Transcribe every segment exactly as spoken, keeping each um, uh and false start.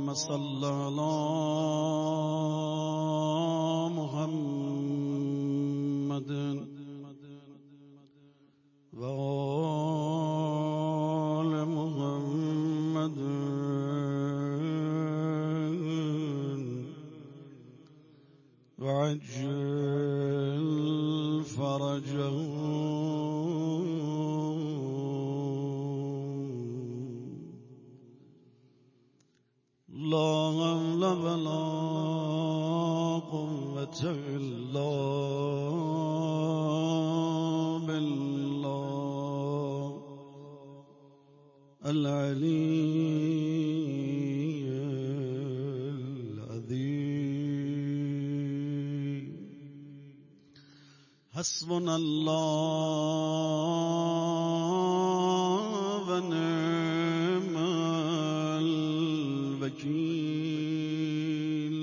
اللهم صل على محمد و آل محمد و عجل فرجهم. لا حول ولا قوة إلا بالله العلي العظيم. حسبنا الله ونعم الوكيل.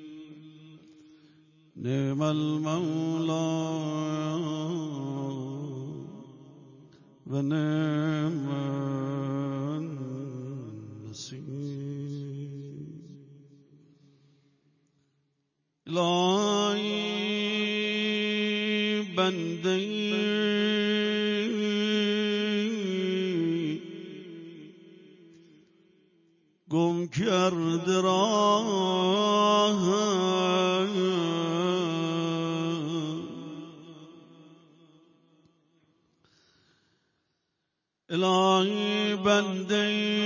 نعم المولى ونعم النصير. الهی بنده گم کرده راه، الهی بنده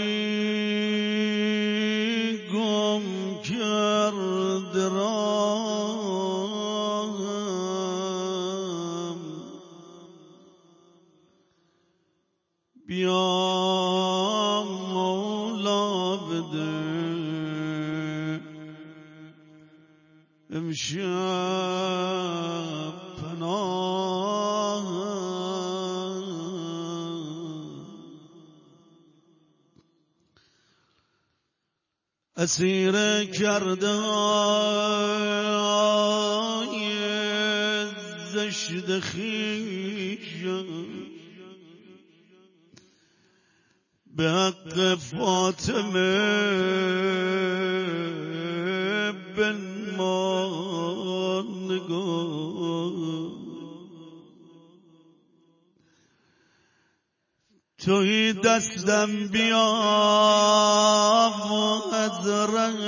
گم کرده راهم، بیا مولا بده امشب پناه. اسیر کرده های زشت خویشم به حق فاطمه بنما نگاه. توی دستم بیا و از ره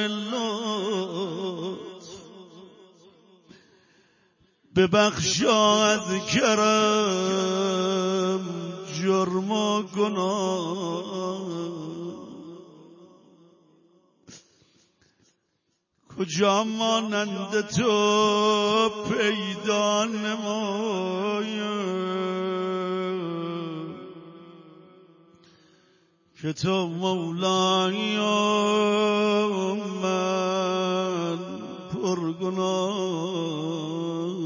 لطف ببخشا از کرم جرم و گناه. کجا مانند تو پیدا نمایم که تو مولایی و من پرگناه.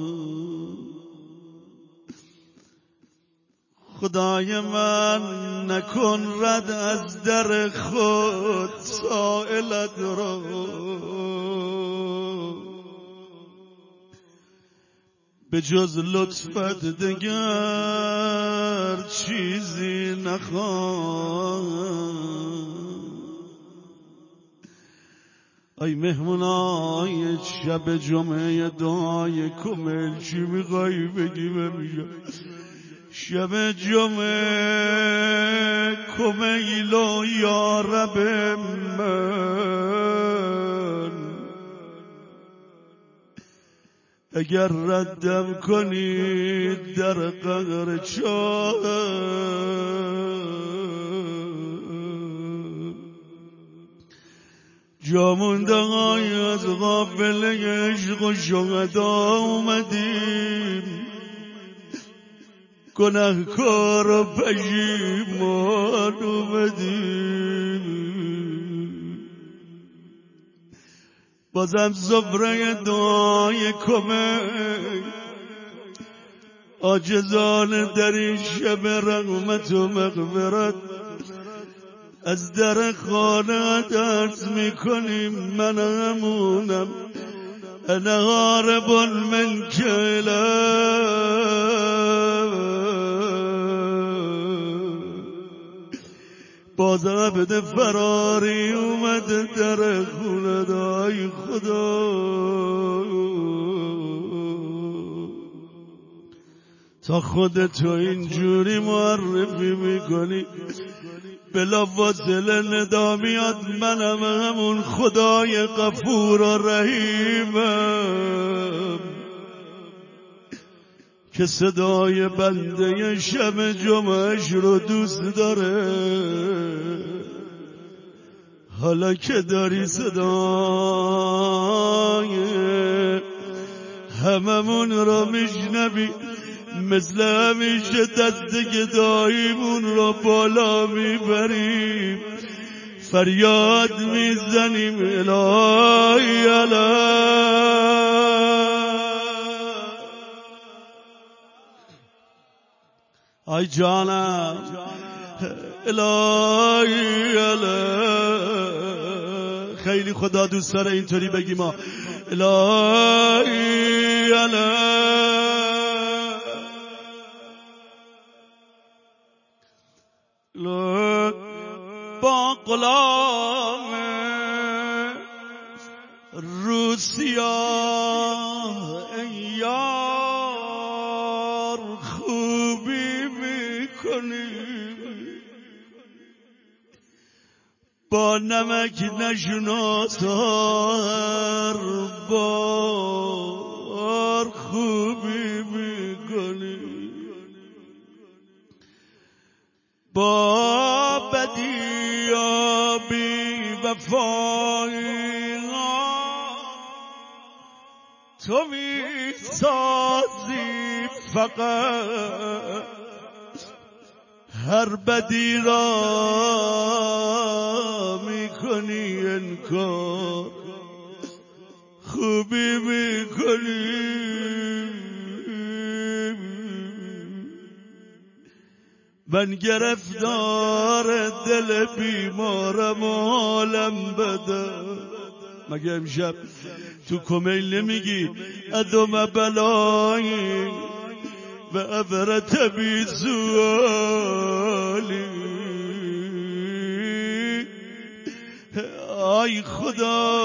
خدای من نکن رد از در خود سائلت را، به جز لطفت دگر چیزی نخواهم. ای مهمونای شب جمعه دعای کمیل چی میخوایی بگی بمیشه؟ شب جمعه کمیل و یا رب من، اگر ردم کنید در قهر چاه، جا مونده های از قافله عشق و شهدا اومدیم، گناهکار و پشیمان اومدیم. بازم سفره دعای کمک عاجزان در این شب رحمت و مغفرت از در خانه عرض میکنیم. من همونم، انا غارب من کلم، باز عبد فراری اومد اومده در خونه دای خدا تا خودتو اینجوری معرفی میکنی بلا فاصله ندا میاد منم همون خدای غفور و رحیمم که صدای بنده شب جمعش رو دوست داره حالا که داری صدای هممون رو میشنوی مثل همیشه دست گداییمون رو بالا میبریم فریاد میزنیم الهی الهی آی جانم الهی الهی خیلی خدا دوست داره اینطوری بگیم ما الهی الهی با غلام روسیا یار خوبی میکنی با نمک نشناسار بار خوبی میکنی با بدی یا بی وفایی تو می سازی فقط هر بدی را می کنی انکار خوبی می کنی من گرفتار دل بیمارم و حالم بده مگه امشب تو کمیل نمیگی ادم بلایی و عبرت بی سوالی آی خدا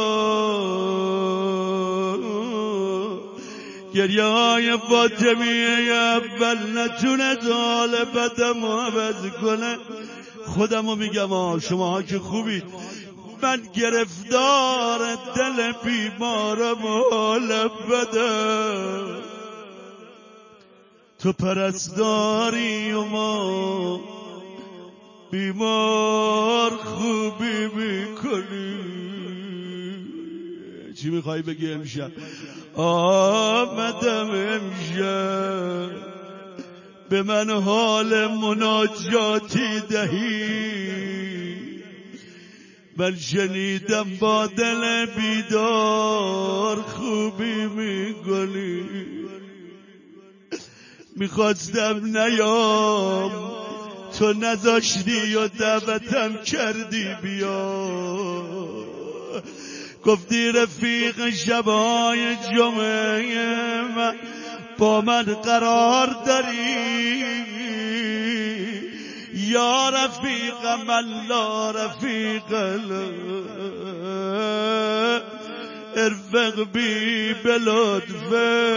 گریه های فاطمیه اول نتونه حال بدم عوض کنه خودمو میگم آه شما ها که خوبید من گرفتار دل بیمارم و حال بدم تو پرستاری و ما بیمار خوبی میکنی چی میخوایی بگی امشب آمدم امشب به من حال مناجاتی دهی من شنیدم با دل بیدار خوبی میکنی میخواستم نیام تو نذاشتی و دعوتم کردی بیا گفتی رفیق شبای جمعه من با من قرار داری یا رفیق من لا رفیق له ارفق بی بلطفه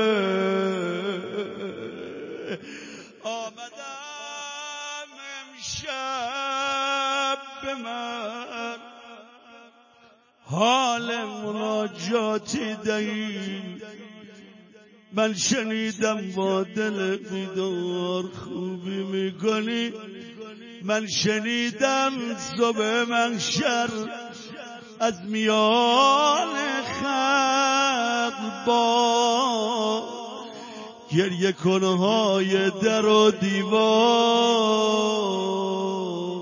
آمدم امشب به من حال مناجاتی دهی من شنیدم با دل بیدار خوبی میکنی من شنیدم صبح محشر از میان خلق با گریه کنهای در و دیوار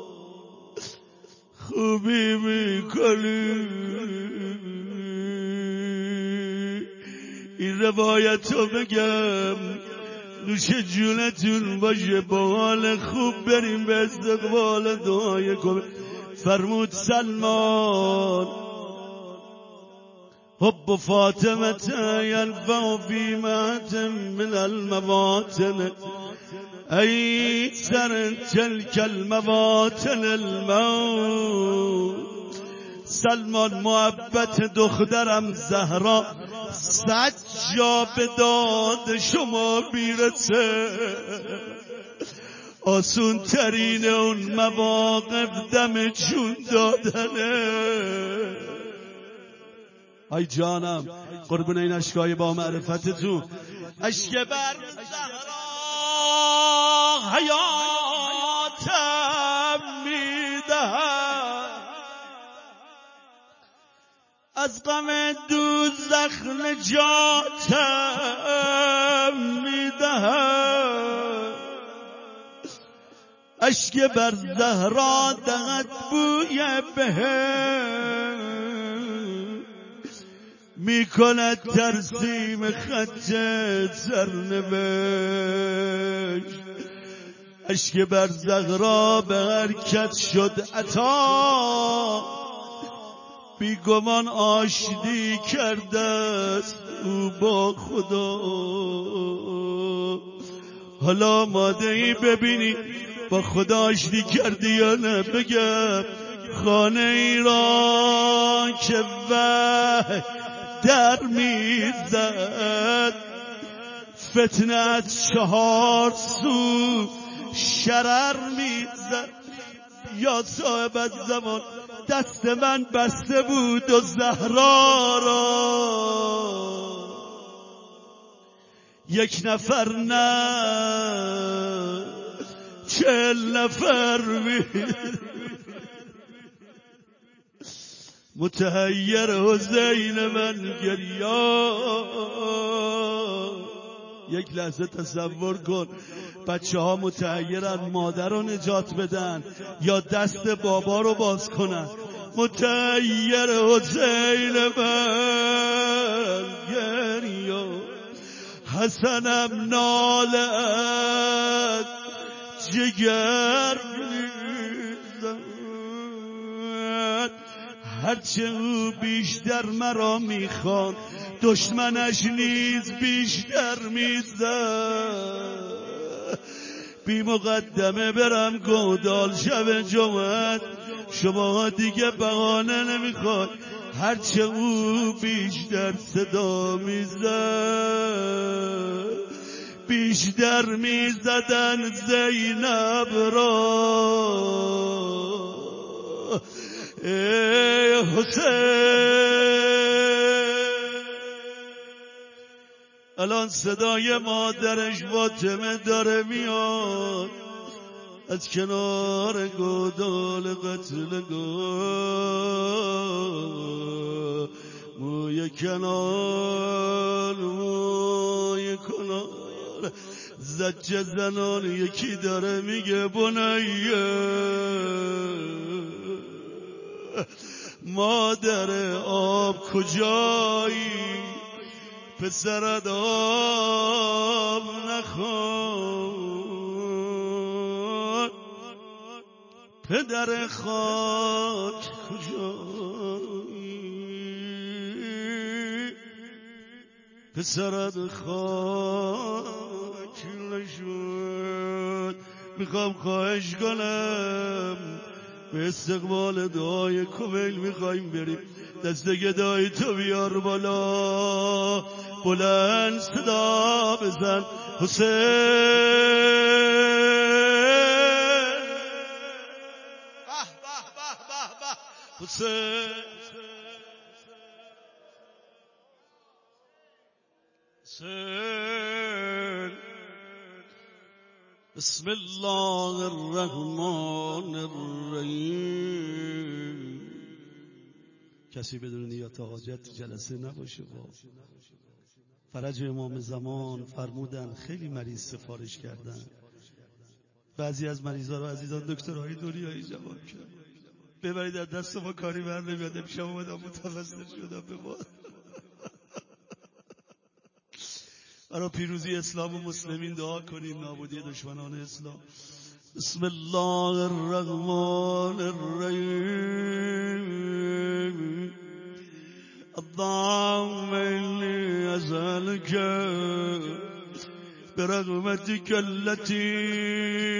خوبی میکنی این روایتو بگم نوش جونتون باشه با حال خوب بریم به استقبال دعای کن فرمود سلمان حب فاطمه ینفع فی ماتم من المواطن ای سر تلك المواطن الموت سلمان محبت دخترم زهرا صد جا به داد شما میرسه، آسون ترین اون مواقف دم جون دادنه. ای جانم قربون این اشکای با معرفتتون، اشک بر زهرا حیاتم میدهد، از غم دوزخ نجاتم میدهد. اشک بر زهرا دهد بوی بهم، میکند ترسیم خط سرنوشت. اشک بر زهرا به حرکت شد عطا، بیگمان آشتی کرده است او با خدا. حالا ماده ای ببینی با خدا آشتی کردی یا نه؟ بگم خانه ای را که وحی در میزد، فتنه از چهار سو شرر میزد. یا صاحب الزمان دست من بسته بود و زهرا را یک نفر نه چهل نفر میزد. متحیر حسین من گریان. یک لحظه تصور کن بچه ها متحیرن مادر رو نجات بدن یا دست بابا رو باز کنن. متحیر حسین من گریان، حسنم نالت جگر میزد. هرچه او بیشتر مرا میخوان، دشمنش نیز بیشتر میزد. بی مقدمه برم گودال شب جمعه، شما دیگه بهانه نمیخواد. هرچه او بیشتر صدا میزد، بیشتر میزدن زینب را. ای حسین الان صدای مادرش فاطمه داره میاد از کنار گودال قتلگاه. موی کنار موی کنار زجه زنان یکی داره میگه بنیه مادر آب کجایی، پسرت آب نخواد. پدر خاک کجایی، پسرت خاک نشد. میخوام خواهش کنم به استقبال دعای کمیل میخوایم بریم. دست گدای تو بیار بالا، بلند صدا بزن حسین. به به به به به حسین. حسین بسم الله الرحمن الرحیم. کسی بدون نیت حاجت جلسه نباشه. با فرج امام زمان فرمودن خیلی مریض سفارش کردن. بعضی از مریضا رو عزیزان دکترهای دنیایی جواب کرد ببرید از دست ما کاری بر نمیاد. امشب اومدم متوسل شدم به ما برای پیروزی اسلام و مسلمین دعا کنیم، نابودی دشمنان اسلام. بسم الله الرحمن الرحیم. اللهم إني أسألك برحمتك التي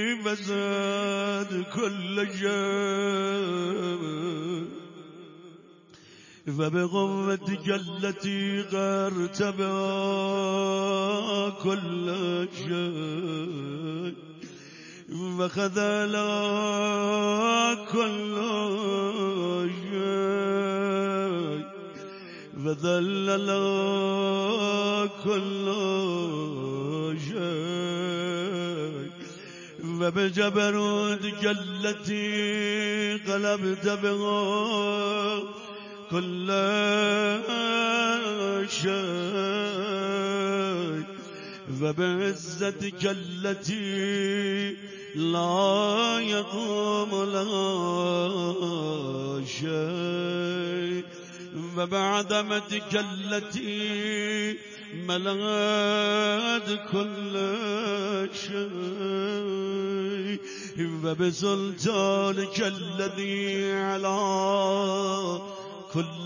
وسعت كل شيء وبقوتك التي قهرت بها كل شيء وخذل كل شيء وذلل كل شيء وبجبروتك التي قلبت بها كل شيء وبعزتك التي لا يقوم لها شيء وبعظمتك التي ملأت كل شيء وبسلطانك الذي على كل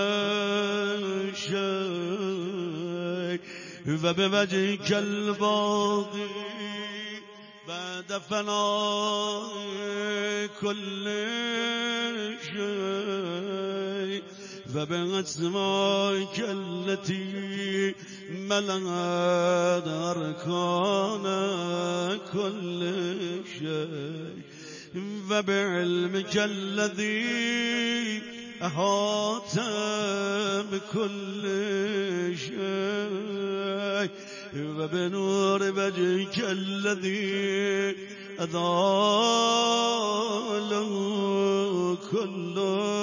شيء وبوجهك الباقي بعد فناء كل شيء وبأسمائك التي ملأت أركان كل شيء وبعلمك الذي أحاط بكل شيء وبنور وجهك الذي أضاء كل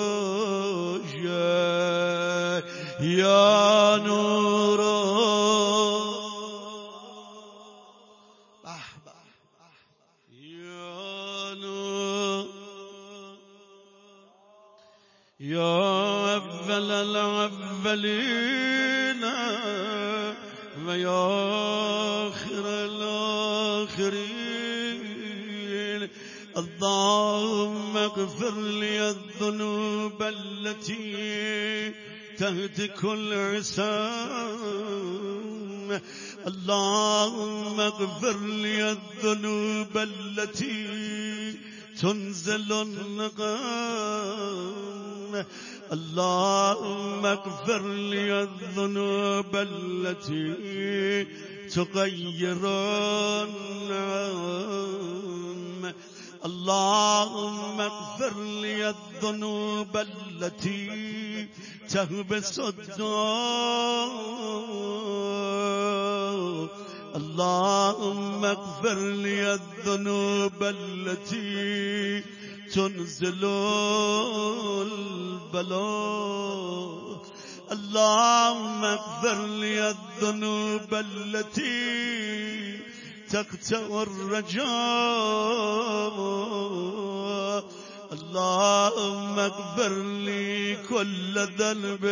شيء يا نور يا نور يا أول الأولين ويا آخر الآخرين اللهم اغفر لي الذنوب التي تهتك العصام اللهم اغفر لي الذنوب التي تنزل النقام اللهم اغفر لي الذنوب التي تغير النعم اللهم اغفر لي الذنوب التي تهبس الدار اللهم اغفر لي الذنوب التي تنزل البلاء اللهم اغفر لي الذنوب التي تقطع الرجاء اللهم اغفر لي كل ذنب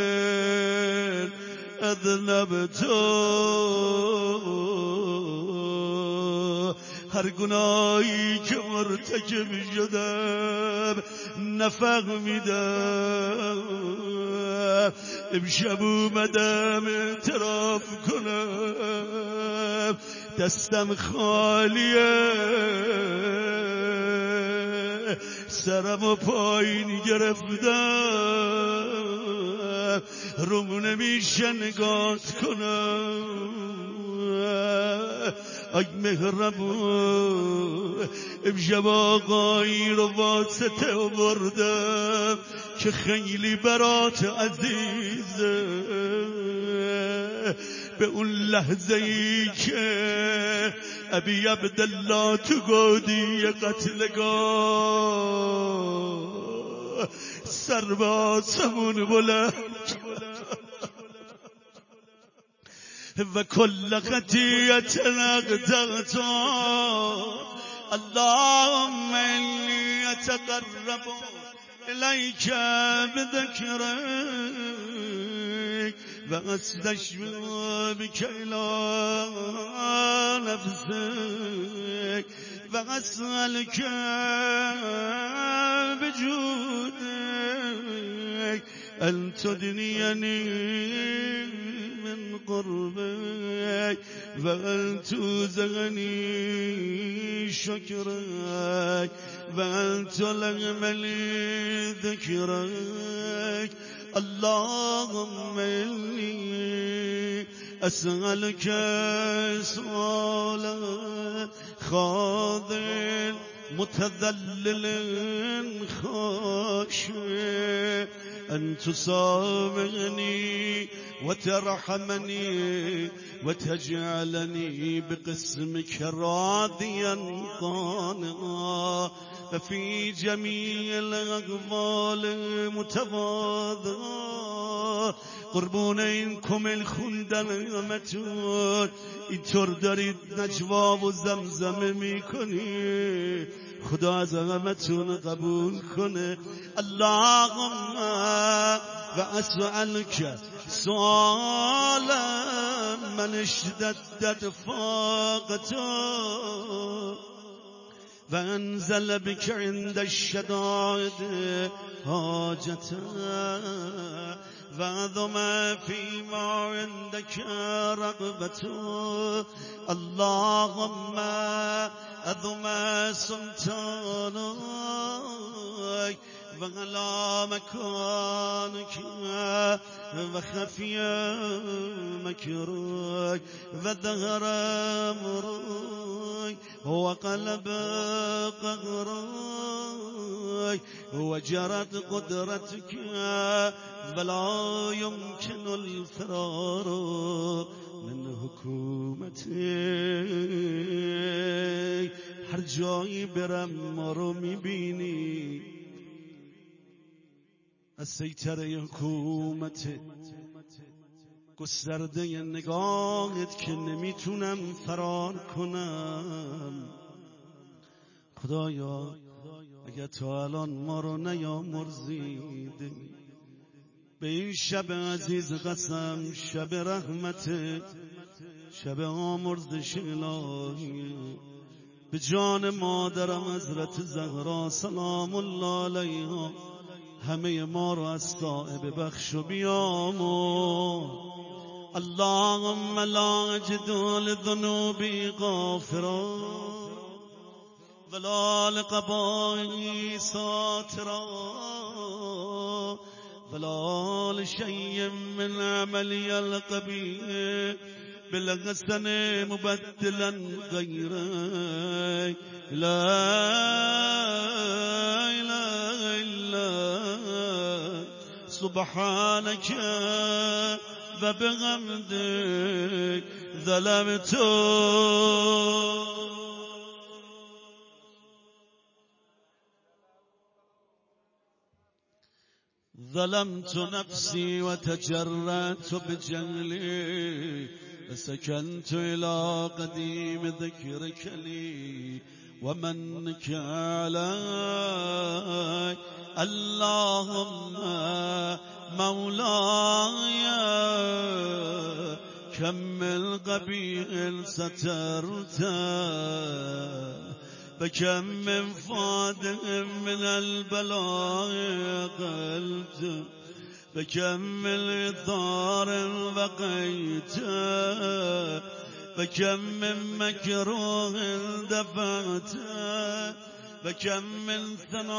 اذنبته هر گناهی که مرتکب شدم نفهمیدم امشب اومدم اعتراف کنم دستم خالیه سرم و پایین گرفتم روم نمیشه نگات کنم ای مهربون امشب آقایی رو واسطه آوردم که خیلی برات عزیزه به اون لحظه ای که ابی عبدالله تو گودی قتلگاه سر به آسمون بلند و کل خطیت نقدرت اللهم انی اتقرب الیک بذکرک و استشفع بک الی نفسک و اسألک بجودک ان تدنینی من قربك وأن توزغني شكرك وأن تلغمني ذكرك اللهم إني أسألك سؤالا خاضع متذلل خاشع أن تصابغني وترحمني وتجعلني بقسمك راضيا قانعا ففي جميع الأقوال متواضعا قربونینکم الخندلمتون اینطور دارید نجوا و زمزمه میکنی خدا از همتون قبول کنه. اللهم و اسألک سؤالا من اشتدت فاقته و انزل بك عند الشدائد حاجته و عظم فيما عندك رغبته. اللهم عظم سلطانك وعلى مكانك وخفي مكرك وظهر أمرك وقلب قهرك وجرت قدرتك ولا يمكن الفرار من حکومتك. هر جایی برم ما رو میبینی از سیطره حکومت گسترده نگاهت که نمیتونم فرار کنم. خدایا اگر تا الان ما رو نیامرزیدی به این شب عزیز قسم شب رحمت شب آمرزش الهی به جان مادرم حضرت زهرا سلام الله علیها همه ما رو از صائب بخش و بیامرز. اللهم لا اجد لذنوبی غافرا ولا لقبائي ساترا ولا لشيء من عملي القبيح بالحسن مبدلا غيرك. لا إله إلا سبحانك وبحمدك ظلمت ظلمت نفسي وتجرأت بجهلي فسكنت إلى قديم ذكرك لي ومنك علي. اللهم مولاي كم من قبيح سترت فكم من فاد من البلاء قلت فكم من ثار بقيت فكم من مكروه دفعت فكم من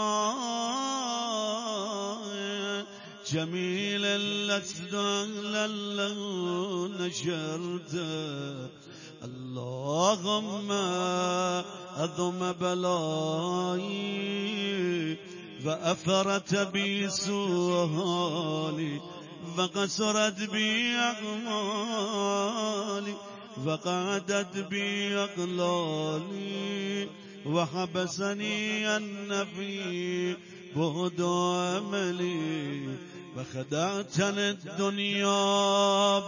ثناء جميل لست له نشرت. اللهم أضم بلائي وأفرت بي سؤالي وقصرت بي أعمالي وقعدت بي أقلالي وحبسني النفي بعد عملي وخدعتني الدنيا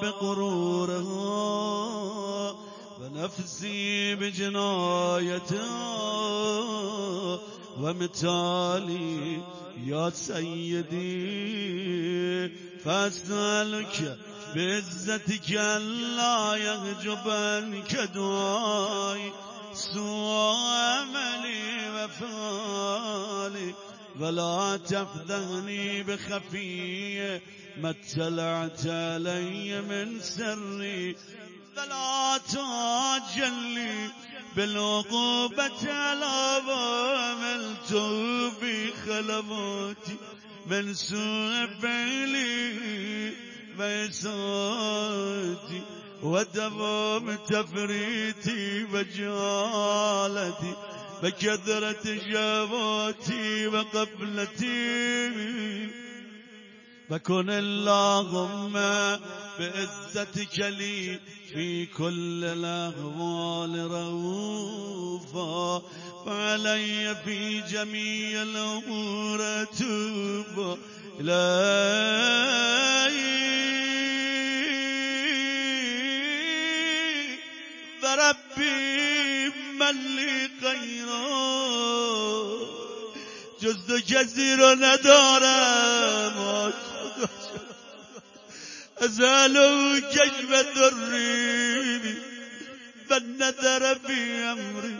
بغرورها ونفسي بجنايتها ومثالي يا سيدي فاسألك بعزتك ألا يحجبنك دعائي سوء عملي وفعالي ولا تفضحني بخفي ما اطلعت علي من سري ولا تعجلني بالعقوبة على ما عملت في خلواتي من سوء فعلي وإساءتي ودوام تفريطي وجهالتي وكثرة شهواتي وقبلتي وكن اللهم بعزتك لي في كل الأحوال رؤوفا وعلي في جميع الأمور أتوب إليك وربي من لي خيرا جز تو کسی رو ندارم ازالو کشف دری و نظر فی امری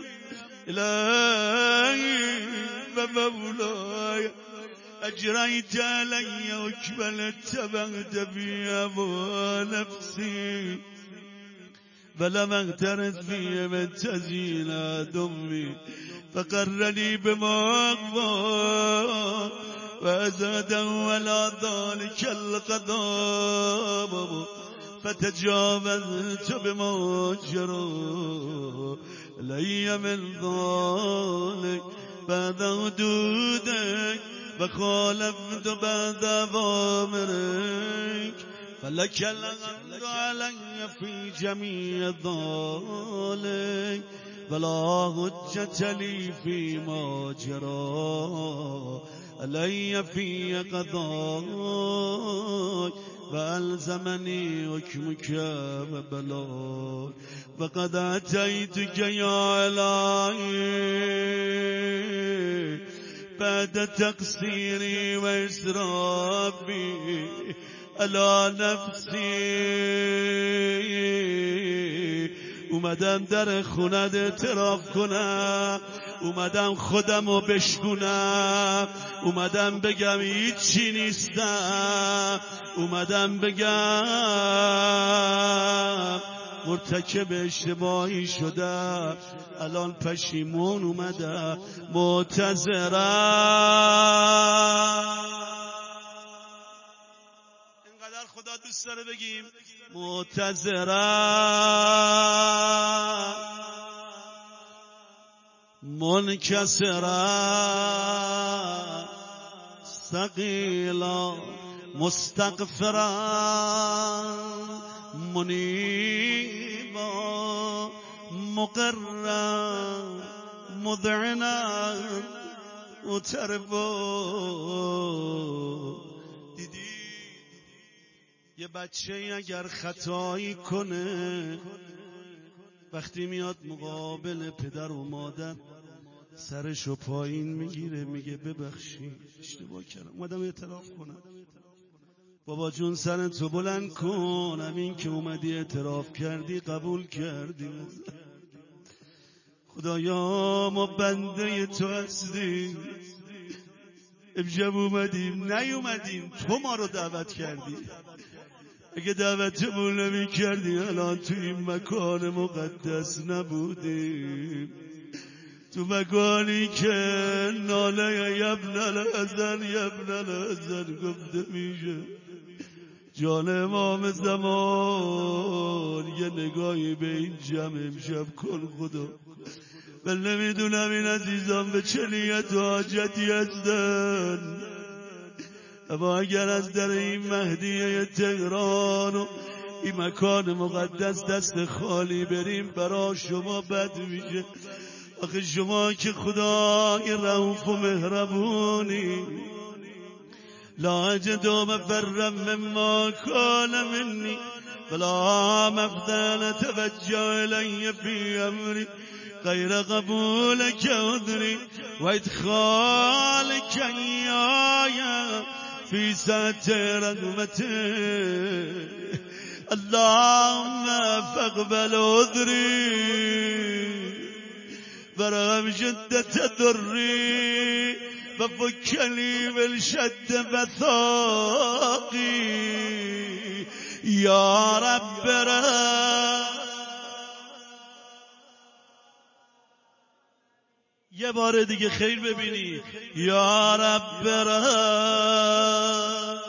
الهی و مولاي اجريت علي واكملت بغت في هوى نفسي فلم اغترت في من تزيل دمي فقرني بما أقوى وأزاد ولا ذلك القضاء فتجاوزت بما جرى لي من ذلك بعد حدودك وخالفت بعد أوامرك فلك الحمد علي في جميع ذلك ولا حجة لي فيما جرى علي في قضاك وألزمني حكمك وبلاك فقد أتيتك يا إلهي بعد تقصيري وإسرافي على نفسي اومدم در خونت اعتراف کنم اومدم خودمو بشکنم اومدم بگم هیچی نیستم اومدم بگم مرتکب اشتباهی شدم الان پشیمون اومدم معتذرم اینقدر خدا دوست داره بگیم معتذرم منکسرم ثقیلا مستغفرم منیبا مقرم مذعنا متربا. دیدی یه بچه اگر خطایی کنه وقتی میاد مقابل پدر و مادر سرشو پایین میگیره میگه ببخشید اشتباه کردم اومدم اعتراف کنم. بابا جون سرتو بلند کن همین که اومدی اعتراف کردی قبول کردی. خدایا ما بنده تو هستیم امشب اومدیم نیومدیم تو ما رو دعوت کردی. اگه دعوتمون نمی کردی الان تو این مکان مقدس نبودیم تو مکانی که ناله یبن الحزن یبن الحزن گفته میشه. جان امام زمان یه نگاهی به این جمع امشب کن خدا. من نمیدونم این عزیزان به چه نیت و حاجتی هستن اما اگر از در این مهدیه تهران و این مکان مقدس دست خالی بریم برا شما بد میشه. آخه شما که خدای رؤوف و مهربونی لا اجد مفرا مما كان مني ولا مفضل توجه الي في امري غير قبولك عذري وادخالك اياي في ساعة رحمتك اللهم فاقبل عذري برغم شدة ضري وفك لي من شد وثاقي يا رب رب. یه بار دیگه خیر ببینی. یا رب رب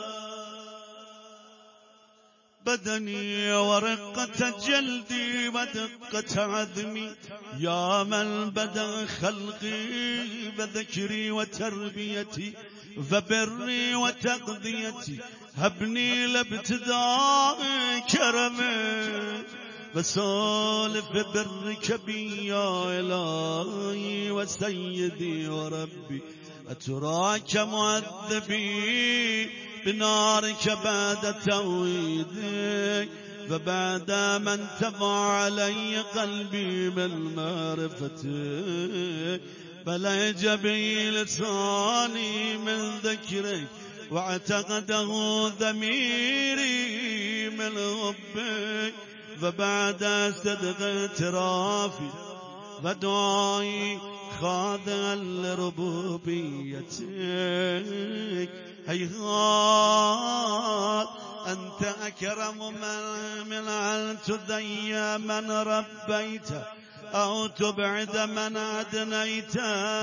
بدني ورقة جلدي ودقة عظمي يا من بدأ خلقي بذكري وتربيتي فبري وتقضيتي هبني لابتداء كرمك وسالف برك بي يا إلهي وسيدي وربي أتراك معذبي بنارك بعد توحيدك فبعد ما انتفع علي قلبي بالمعرفتك فلهج بي لساني من ذكرك واعتقده ضميري من حبك فبعد صدق اعترافي ودعائي خاضعا لربوبيتك هيهات أنت أكرم من من أن تضيع من ربيت أو تبعد من أدنيت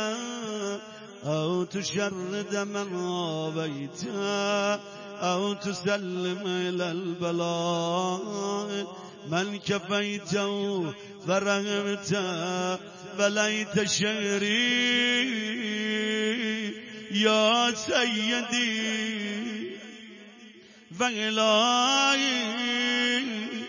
أو تشرد من غابيت أو تسلم إلى البلاء من كفيته فرغمت بليت شعري يا سيدي وإلهي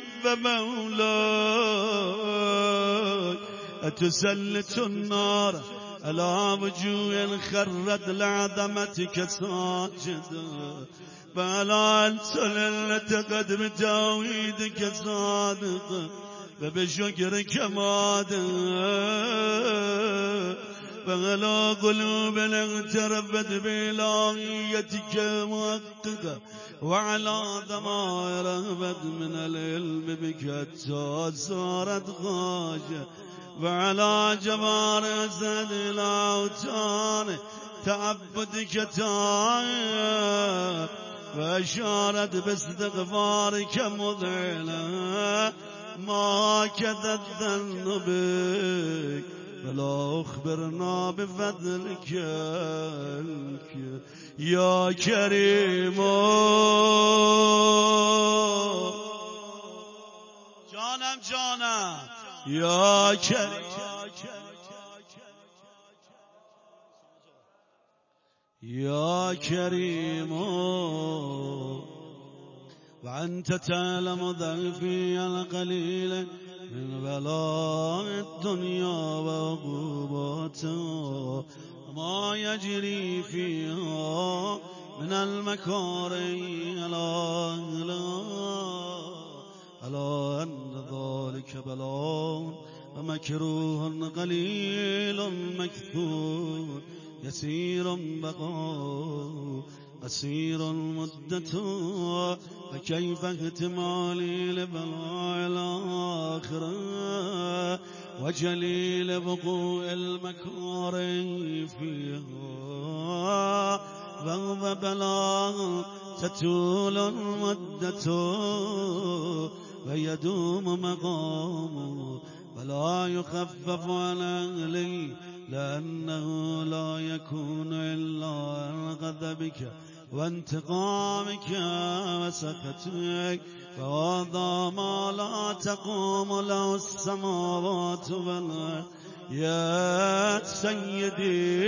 ومولاي أتسلط النار على وجوه خرت لعظمتك ساجدا فلا سللت قدم توحيدك صادقا وبشكرك مادا فلا قلوب اغتربت بإلهيتك محققة وعلى ضمائر رغبت من العلم بك حتى صارت غاجة وعلى جمال أسد الأوتان تعبدك تائب وأشارت باستغفارك مذعلا ما كذا الظن بك فلا أخبرنا بفضلك يا كريم جانم جانم يا كريم يا كريم وأنت تعلم ضعفي القليل من بلاء الدنيا وعقوباتها ما يجري فيها من المكاره ألا ألا أن ذلك بلاء ومكروه قليل مكثور يسير بقاء قصير مدة فكيف احتمالي لبلاء الآخرة وجليل بقوء المكاره فيها وهو بلاء تطول المدة ويدوم مقامه ولا يخفف عن أهلي لأنه لا يكون إلا عن غضبك وانتقامك وسخطك فهذا ما لا تقوم له السماوات والأرض يا سيدي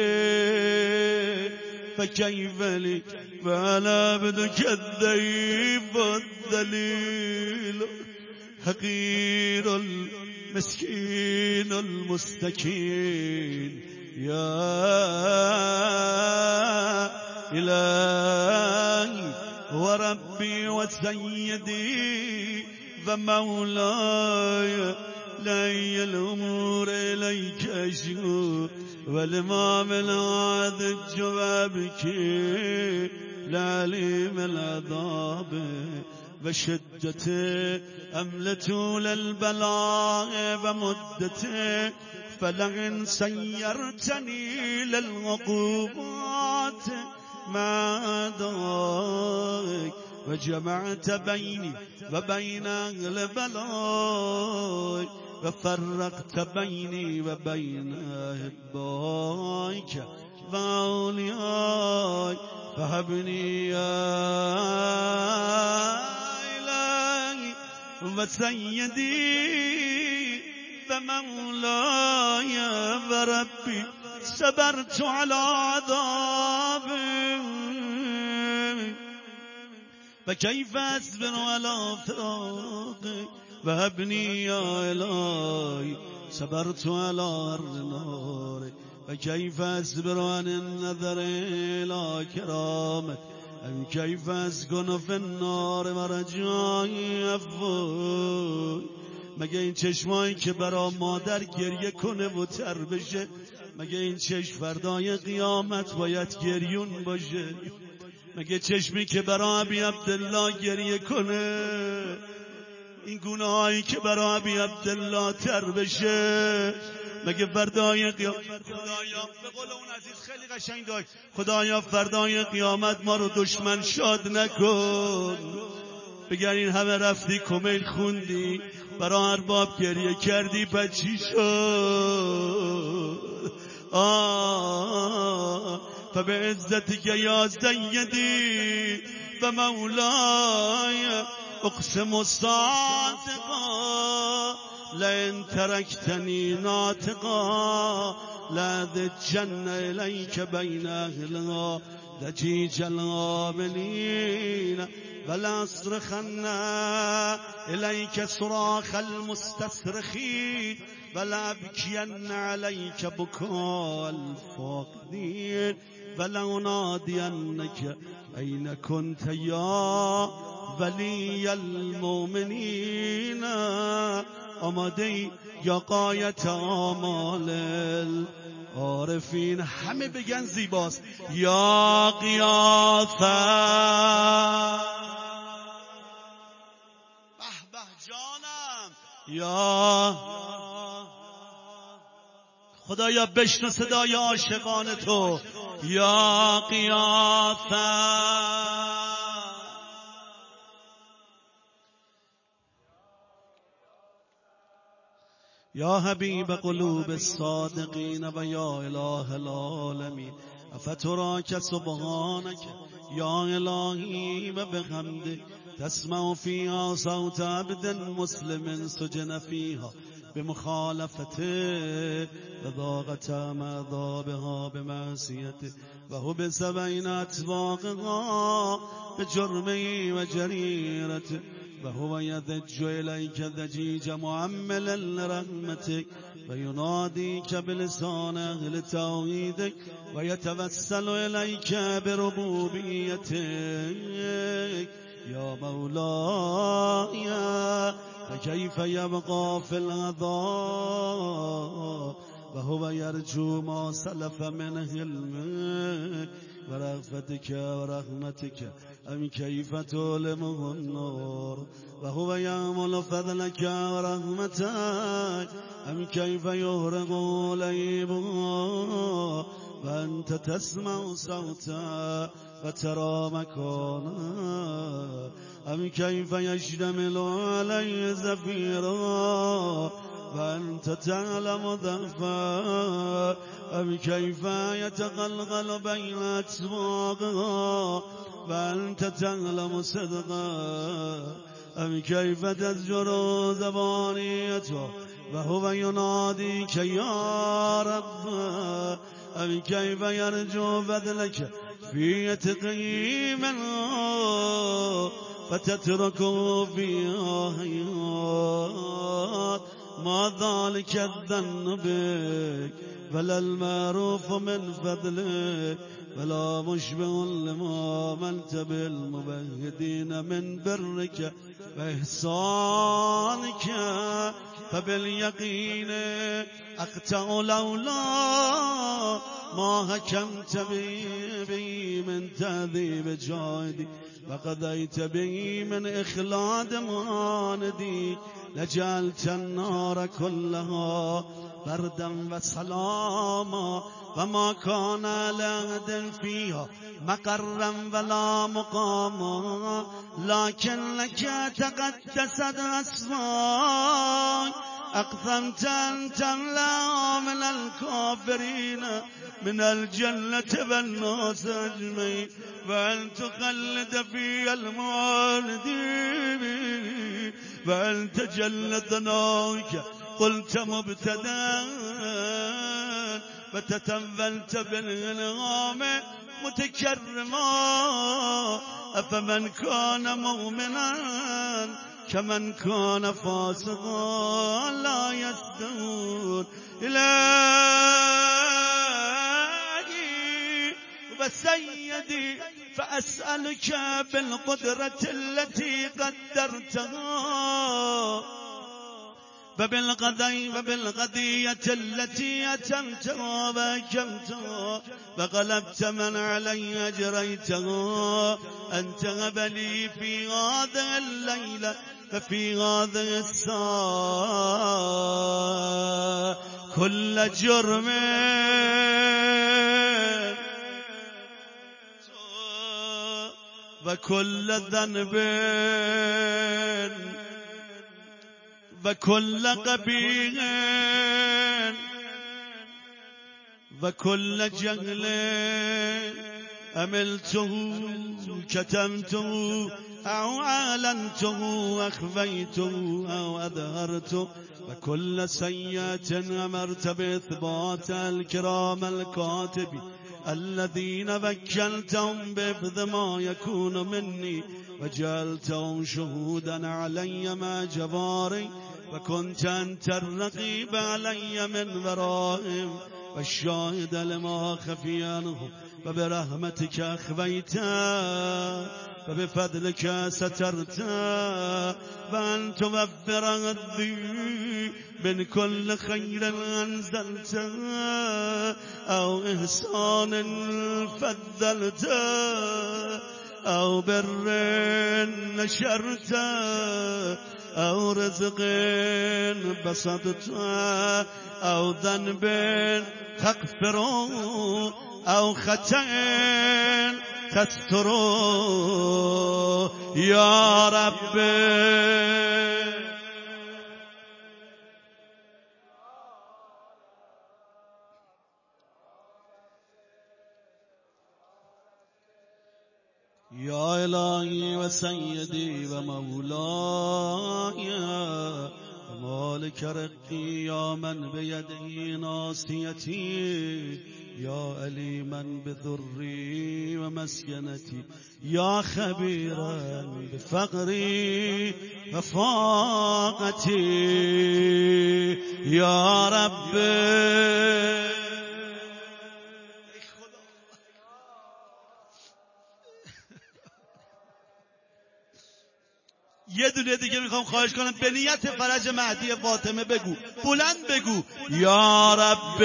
فكيف لي فأنا عبدك الضعيف الذليل حقير المسكين المستكين يا إلهي وربي وسيدي ومولاي لي الأمور إليك أشكو والإمام العاد الجوابك لعليم العذاب وشدته أملة للبلاء ومدته فلئن سيرتني للعقوبات ما ذاك وجمعت بيني وبين أهل بلاي وفرقت بيني وبين أحبائك وأوليائي فهبني يا إلهي وسيدي ومولاي وربي صبرت على عذابي فكيف أصبر على فراقي وهبني يا إلهي صبرت على النار فكيف أصبر عن النظر إلى كرامك أم كيف أسكن في النار ورجای عفوی مگه این چشمایی که برا مادر گریه کنه و تر بشه مگه این چشم فردای قیامت باید گریون باشه مگه چشمی که برا ابی عبدالله گریه کنه این گونه‌هایی که برا ابی عبدالله تر بشه مگه فردای قیامت خدایا به قول اون عزیز خیلی قشنگ داشت خدایا فردای قیامت ما رو دشمن شاد نکن بگر این همه رفتی کمیل خوندی برا ارباب گریه کردی بچی شد آه فبعزتك یا سیدی و مولاي اقسم صادقا لئن تركتني ناطقا لأذجن إليك بين أهلها دجيج الغابلين ولأصرخن إليك صراخ المستصرخين ولأبكين عليك بكاء الفاقدين ولأنادينك أين كنت يا ولی المؤمنین آماده یا غایت آمال العارفین همه بگن زیباست یا قیاس به به جانم یا خدایا بشنو صدای عاشقان تو یا قیاس یا حبیب قلوب الصادقین و یا اله العالمین افتراک سبحانک یا الهی و بحمدک تسمع فیها صوت عبد مسلم سجن فیها بمخالفته وضاقت عذابها بمعصیته و هو بسبعین اطباقها بجرمه و جریرته وهو يذج إليك ذجيج معملا لرحمتك ويناديك بلسان أهل توحيدك ويتوسل إليك بربوبيتك يا مولاي فكيف يبقى في العذاب وهو يرجو ما سلف من حلمك ورأفتك ورحمتك أم كيف تؤلمه النار وهو يعمل فضلك ورحمتك أم كيف يهرق ليبه وأنت تسمع صوتا وترى مكانا أم كيف يشتمل عليه زفيرا وأنت تعلم ضعفا أم كيف يتقلقل بين أسواقها وأنت تعلم صدقا أم كيف تزجر زبانيته وهو يناديك يا رب أم كيف يرجو بذلك في تقييم فتتركه فيها حيات ما ذلك الذن بك ولا المعروف من فضلك ولا مشبه لما منت بالمبهدين من برك وإحسانك فباليقين أقطع لولا ما حكمت به من تعذيب جاهدي وقضيت به من إخلاد ماندي لجعلت النار كلها بردا وسلاما وما كان لأحد فيها مقرا ولا مقاما لكن لك تقدست أسماء أقسمت أن تملأ من الكافرين من الجنة والناس أجمعين وأن تخلد في المعاندين وأن تجل ثناؤك قلت مبتدا وتتولت بالإنعام متكرما أفمن كان مؤمنا كمن كان فاسقا لا يستوون إلهي وسيدي فأسألك بالقدرة التي قدرتها وبالقضي وبالقضية التي أتمتها وأكمتها وغلبت من علي أجريتها أن تهب لي في هذه الليلة ففي هذه الساعة كل جرم وكل ذنب وكل قبيح وكل جهل أملته كتمته أو أعلنته أخفيته أو أظهرته وكل سيئة أمرت بإثبات الكرام الكاتب الذين وكلتهم بحفظ ما يكون مني وجعلتهم شهودا علي مع جباري وكنت أنت الرقيب علي من ورائهم والشاهد لما خفي عنهم وبرحمتك أخفيتا وبفضلك سترتا وأن توفر غدي من كل خير أنزلتا أو إحسان فضلتا أو بر نشرتا أو رزق بسطتا أو ذنب تغفر أو خطأ تستر يا رب يا إلهي وسيدي ومولاي ومالك رقي يا من بيده ناصيتي يا أليما بضري ومسكنتي يا خبيرا بفقري وفاقتي يا رب یه دونه دیگه میخوام خواهش کنم به نیت فرج مهدی فاطمه بگو بلند بگو یا رب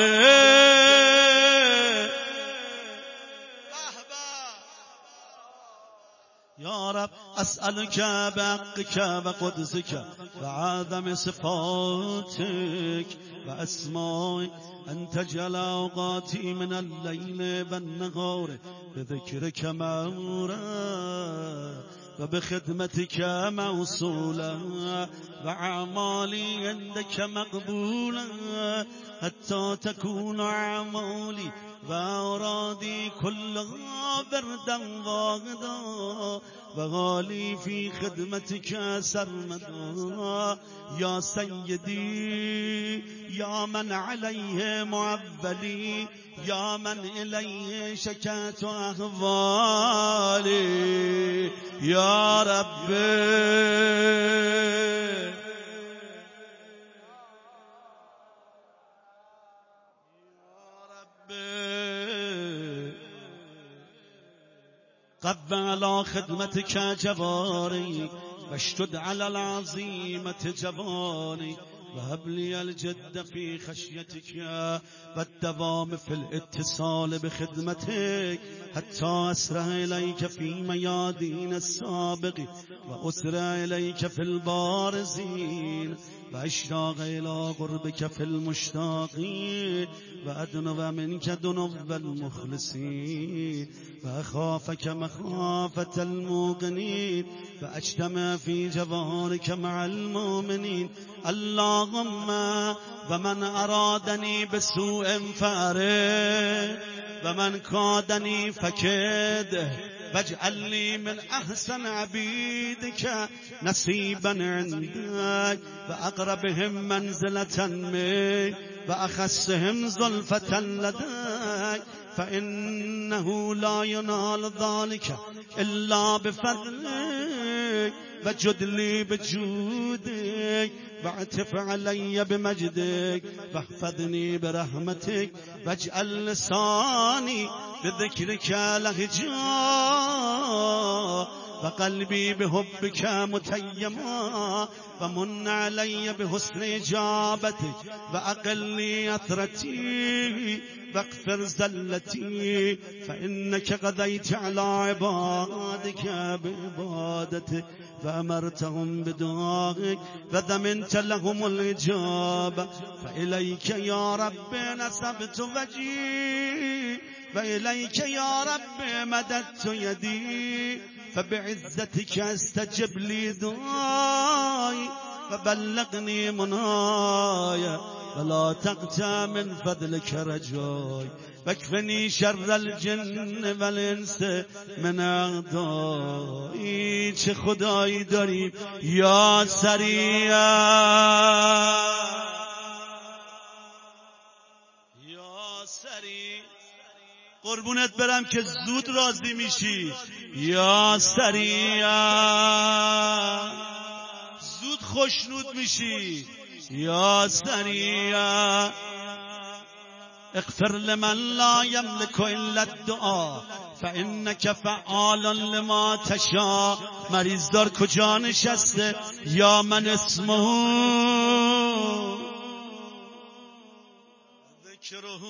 یا رب اسألك بحقك وقدسك وعظم صفاتك واسمائك ان تجعل اوقاتي من الليل والنهار بذكرك مأمورا وبخدمتك موصولا وأعمالي عندك مقبولا حتى تكون أعمالي وأرادي كلها بردا واغدا وغالي في خدمتك سرمدا يا سيدي يا من عليه معبلي يا من إليه شكات أحوالي يا رب قب على خدمتك جواري واشتد على العظيمة جواني وهب لي الجد في خشيتك والدوام في الاتصال بخدمتك حتى أسرع إليك في ميادين السابق وأسرع إليك في البارزين وأشتاق إلى قربك في المشتاقين وأدنو منك دنو المخلصين وأخافك مخافة الموقنين وأجتمع في جوارك مع المؤمنين. اللهم ومن أرادني بسوء فأرد ومن كادني فكده واجعل لي من أحسن عبيدك نصيبا عندك وأقربهم منزلة منك وأخسهم زلفة لديك فإنه لا ينال ذلك إلا بفضلك وجد لي بجودك واعتف علي بمجدك واحفظني برحمتك واجعل لساني بذكرك لهجا وقلبي بحبك متيما ومن علي بحسن إجابتك وأقل لي أثرتي واغفر زلتي فإنك قضيت على عبادك بعبادتك فأمرتهم بدعائك وضمنت لهم الإجابة فإليك يا رب نسبت وجهي وإليك يا رب مددت يدي فبعزتك استجب لي دعائي وبلغني منايا ولا تقطع من فضلك رجاي واكفني شر الجن والانس من اعدائي. چه خدایی داریم یا سریع یا سریع قربونت برم که زود راضی میشی یا سریع زود خوشنود میشی یا سریع اغفر لمن لا يملك الا الدعاء فانك فعال لما تشاء. مریض دار کجا نشسته یا من اسمه ذکره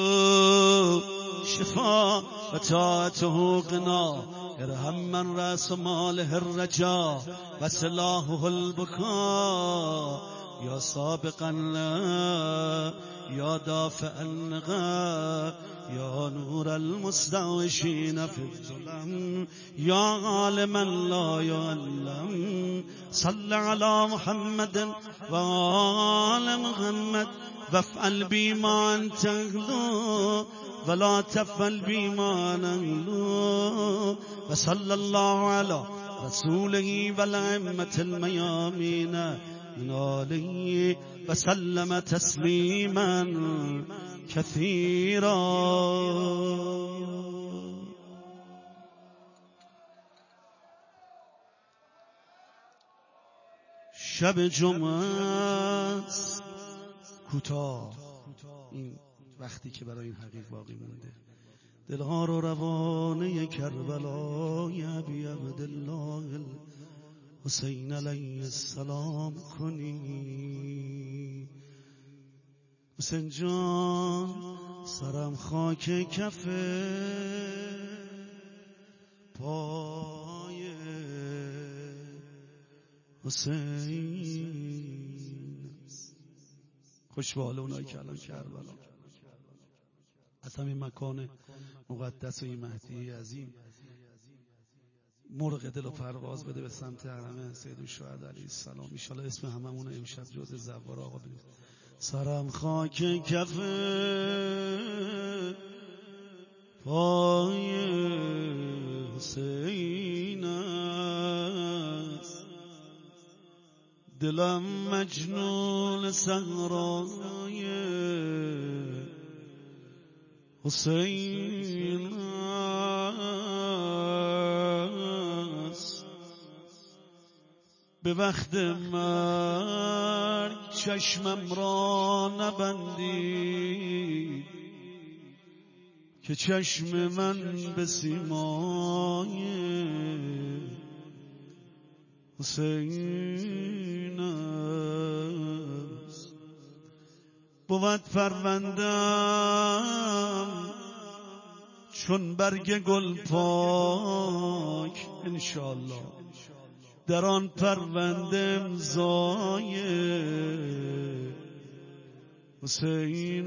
شفا و طاعته غنا ارحم من رأس ماله الرجا و سلاحه البكاء یا سابقا لا یا دافعا لغا یا نور المستوشین فی الظلم یا عالما لا يعلم. صل على محمد و آل محمد وافعل بي ما انت اهله ولا تفعل بي ما نهله وصلى الله على رسوله والأئمة الميامين من آله وسلم تسليما كثيرا. شب جمعه کوتاه این وقتی که برای این حقیق باقی مونده دلها رو روانه کربلای ابی عبدالله حسین علیه السلام کنی. حسین جان سرم خاک کف پای حسین. خوش به حال اونایی که الان کربلا از همین مکان مقدس و این مهدی عظیم مرغ دل و پرواز بده به سمت حرم سید الشهدا علیه السلام. ان شاء الله اسم هممون امشب جز زوار آقا بدیم. سرم خاک کف پای حسین است دلم مجنون صحرای حسین است. به وقت مرگ چشمم را نبندی که چشم من به سیمای حسین است. بود پروندم چون برگ گل پاک انشالله در آن پرونده امضای حسین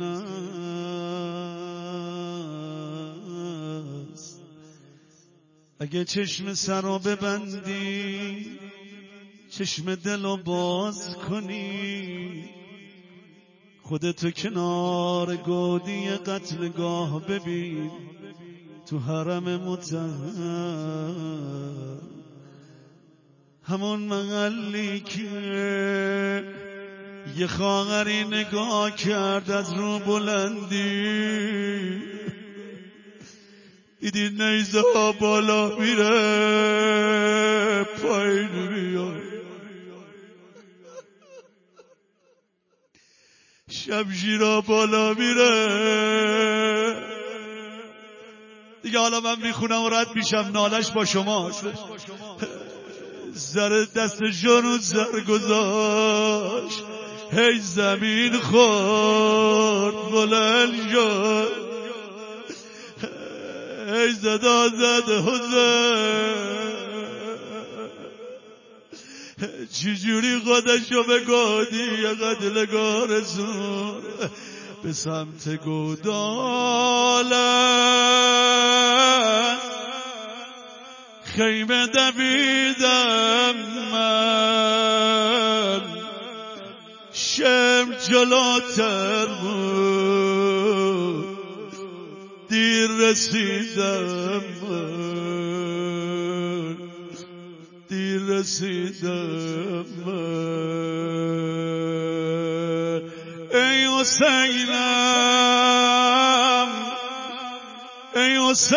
است. اگه چشم سر رو ببندی چشم دل رو باز کنی خودتو کنار گودی قتلگاه ببین تو حرم مطهر، همون محلی که یه خواهری نگاه کرد از رو بلندی دیدی نیزه ها بالا میره پایین میاد، شمشیرها بالا میره دیگه. حالا من میخونم و رد میشم، نالش با شما. زر دستشون رو زر گذاشت، هی زمین خورد بلند شد، هی زدا زد حسین چجوری خودشو به گودی قتلگاه رسون به سمت گودالت خیمه دویدم من، شم جلوتر بود دیر رسیدم من، دیر رسیدم من. ای حسینم ای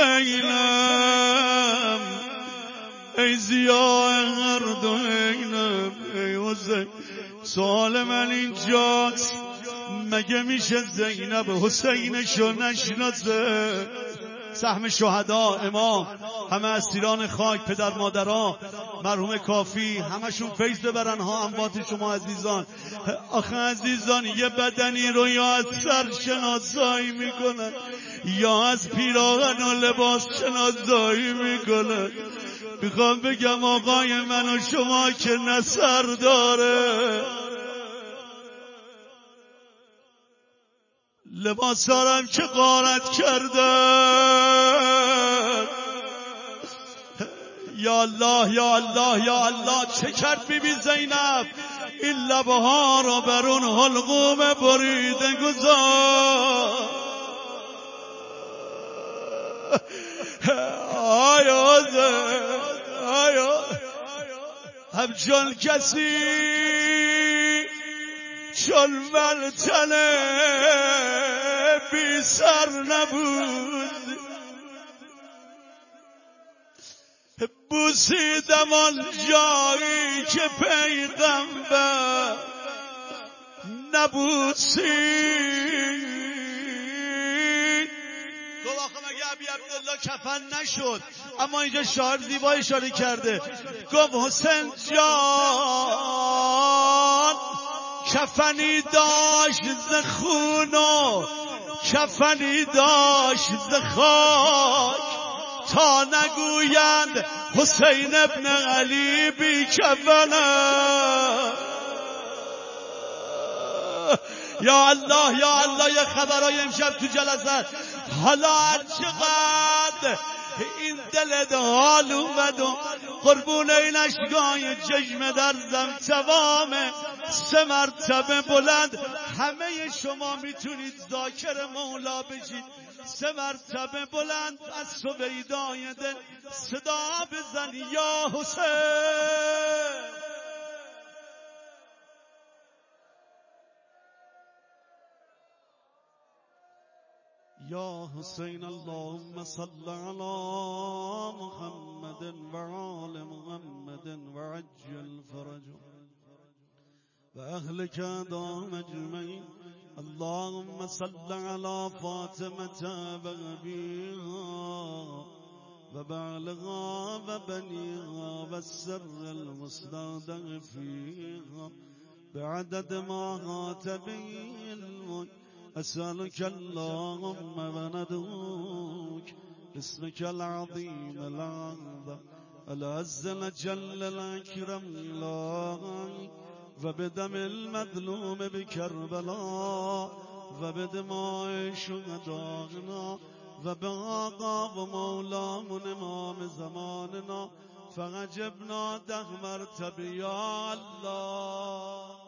حسینم ای ضیاء هر دو عینم ای حسین. سوال من اینجاست مگه میشه زینب حسینشو نشناسه؟ سهم شهدا، امام، همه اسیران خاک، پدر مادرها، مرحوم کافی، همشون فیض ببرن ها اموات شما عزیزان. آخه عزیزان یه بدنی رو یا از سر شناسایی میکنن یا از پیراهن و لباس شناسایی میکنن. میخوام بگم آقای من و شما که نه سر داره، لباس دارم که غارت کردن. یا الله یا الله یا الله، چه کرد بی بی زینب؟ این لبها را بر اون حلقوم بریده گذار. آیا آیا همچون کسی چون ولتنه بی سر نبود، بوسیدم آن جایی که پیغمبر نبوسید. گفت آخه مگه ابی عبدالله کفن نشد؟ اما اینجا شاعر زیبا اشاره کرده، گفت حسین جان کفنی داشت ز خون و کفنی داشت ز خاک، تا نگویند حسین ابن علی بی کفنه. یا الله یا الله، یه خبرای امشب تو جلسه. حالا هر چقدر این دل حال اومد و قربون این اشکای چشم در زم توامه سه مرتبه بلند. همه شما میتونید ذاکر مولا بشید، سه مرتبه بلند از سویدای دل صدا بزن یا حسین. یا حسین اللهم صل علی محمد و آل محمد و عجل فرجهم و اهلک ادام اجمعین. اللهم صل علی فاطمة و ابیها و بعلها و بنیها و السر المستودع فیها بعدد ما هاتبي الملك أسألك اللهم وندعوك باسمك العظيم الأعظم العز الجل الأكرم إلهي وبدم المظلوم بكربلاء وبدماء شهدائنا وبآقا ومولانا إمام زماننا فعجبنا دهمرت بيا الله.